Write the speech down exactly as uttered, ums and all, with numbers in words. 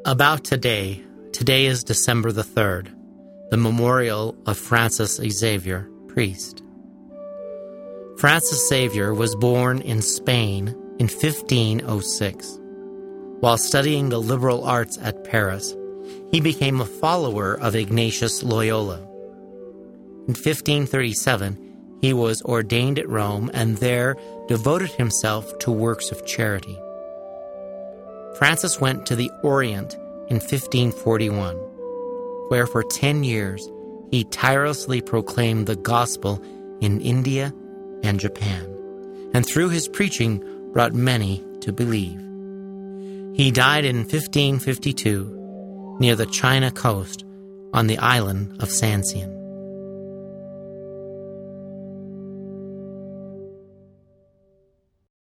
About today, today is December the third, the memorial of Francis Xavier, priest. Francis Xavier was born in Spain in fifteen oh six. While studying the liberal arts at Paris, he became a follower of Ignatius Loyola. In fifteen thirty-seven, he was ordained at Rome and there devoted himself to works of charity. Francis went to the Orient in fifteen forty-one, where for ten years he tirelessly proclaimed the gospel in India and Japan, and through his preaching brought many to believe. He died in fifteen fifty-two near the China coast on the island of Sanxian.